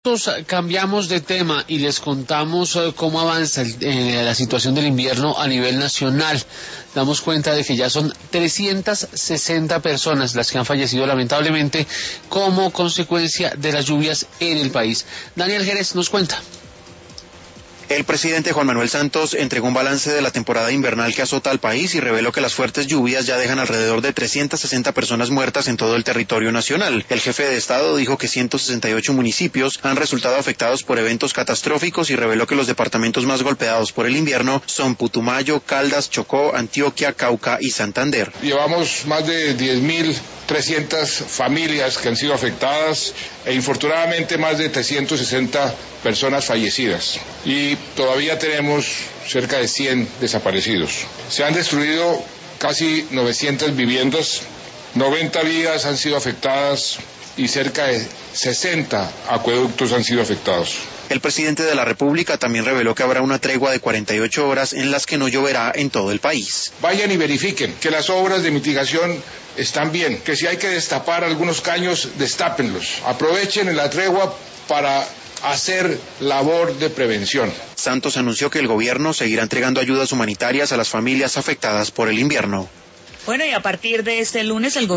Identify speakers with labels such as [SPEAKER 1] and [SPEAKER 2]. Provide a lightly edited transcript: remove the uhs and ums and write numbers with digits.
[SPEAKER 1] Cambiamos de tema y les contamos cómo avanza la situación del invierno a nivel nacional. Damos cuenta de que ya son 360 personas las que han fallecido lamentablemente como consecuencia de las lluvias en el país. Daniel Jerez nos cuenta.
[SPEAKER 2] El presidente Juan Manuel Santos entregó un balance de la temporada invernal que azota al país y reveló que las fuertes lluvias ya dejan alrededor de 360 personas muertas en todo el territorio nacional. El jefe de Estado dijo que 168 municipios han resultado afectados por eventos catastróficos y reveló que los departamentos más golpeados por el invierno son Putumayo, Caldas, Chocó, Antioquia, Cauca y Santander.
[SPEAKER 3] Llevamos más de 10.300 familias que han sido afectadas e infortunadamente más de 360 personas fallecidas y todavía tenemos cerca de 100 desaparecidos. Se han destruido casi 900 viviendas, 90 vías han sido afectadas y cerca de 60 acueductos han sido afectados.
[SPEAKER 2] El presidente de la República también reveló que habrá una tregua de 48 horas en las que no lloverá en todo el país.
[SPEAKER 3] Vayan y verifiquen que las obras de mitigación están bien, que si hay que destapar algunos caños, destápenlos. Aprovechen la tregua para hacer labor de prevención.
[SPEAKER 2] Santos anunció que el gobierno seguirá entregando ayudas humanitarias a las familias afectadas por el invierno.
[SPEAKER 4] Bueno, y a partir de este lunes el